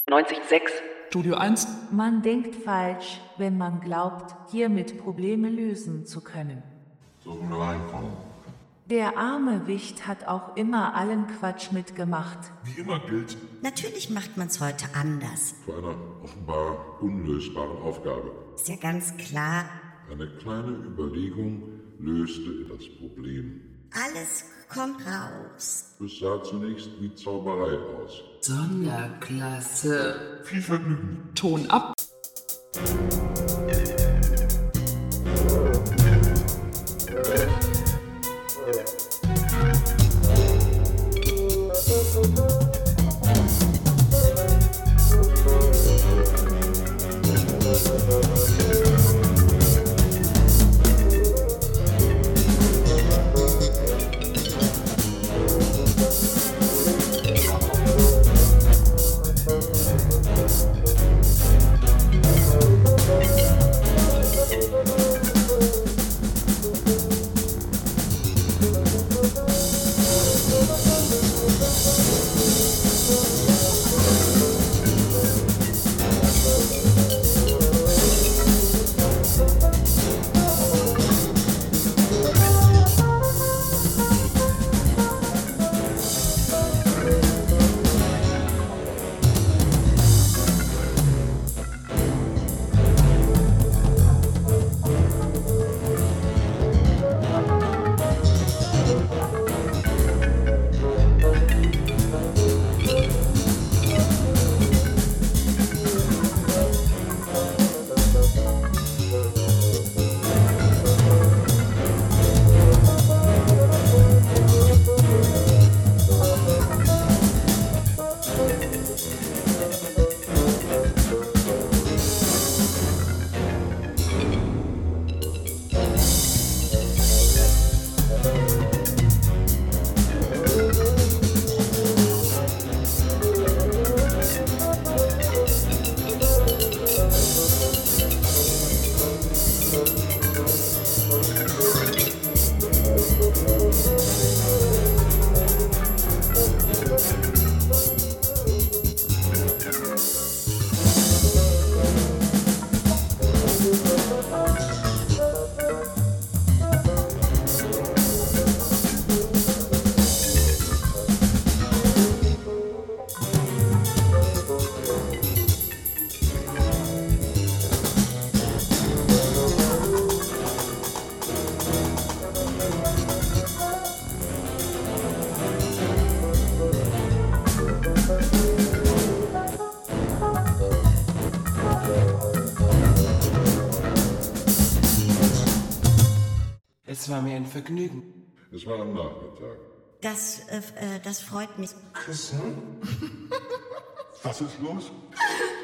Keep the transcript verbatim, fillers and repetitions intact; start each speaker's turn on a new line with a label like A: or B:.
A: neunzig Komma sechs.
B: Studio eins.
C: Man denkt falsch, wenn man glaubt, hiermit Probleme lösen zu können.
D: Sollen wir reinkommen?
C: Der arme Wicht hat auch immer allen Quatsch mitgemacht.
D: Wie immer gilt,
E: Natürlich macht man's heute anders.
D: vor einer offenbar unlösbaren Aufgabe.
E: Ist ja ganz klar,
D: Eine kleine Überlegung löste das Problem.
E: alles kommt raus.
D: Es sah zunächst wie Zauberei aus.
B: Sonderklasse.
D: Viel Vergnügen.
B: Ton ab. Es war mir ein Vergnügen.
D: Es war am Nachmittag.
E: Das, äh, äh, das freut mich.
D: Küssen? Was ist los?